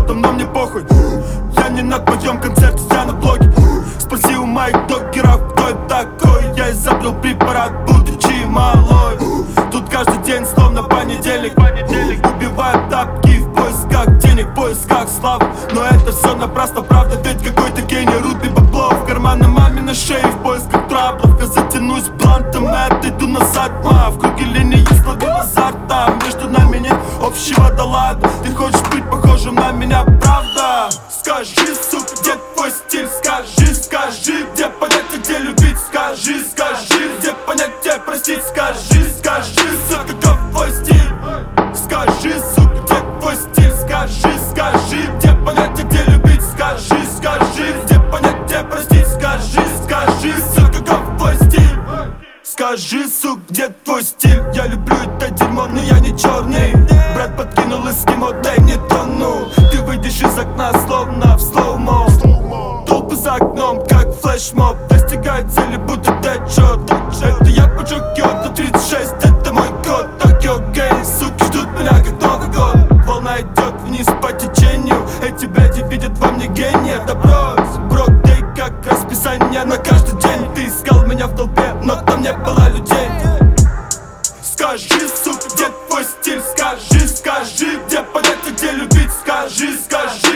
золотом, но мне похуй. Я не на твоем концерте, я на блоге. Спроси у моих докеров, кто я такой. Я изобрел препарат, будучи малой. Тут каждый день словно понедельник. Убивают тапки в поисках денег, в поисках славы. Но это все напрасно, правда, ведь какой-то гений рубит бабло в карманы маме на шее в поисках траблов. Я затянусь блантом, отойду назад, в круге линии словил азарта. Между нами нет общего, да ладно. Ты хочешь быть похожим на меня, правда? Скажи, сука, где твой стиль? Скажи, где понять, где любить? Скажи, где понять, где простить? Скажи, сука, как твой стиль? Скажи, сука, где твой стиль? Скажи, где понять, где любить? Скажи, где понять, где простить? Скажи, сука, как твой стиль? Скажи, сука, где твой стиль? Я люблю это дерьмо, но я не черный. Брат подкинул эскимо, дай мне тону. Ты выйдешь из окна, словно в слоумо. Толпы за окном, как флешмоб. Достигает цели, будто дэдшот. Это я поджег Киото 36, это мой код. Токио гей, суки ждут меня как Новый год. Волна идет вниз по течению. Эти бляди видят во мне гения. Да брось, брок, ты как расписание на каждый день. Ты искал меня в толпе, но там не было людей. Скажи, сука, где твой стиль? Скажи, где понять, где любить? Скажи,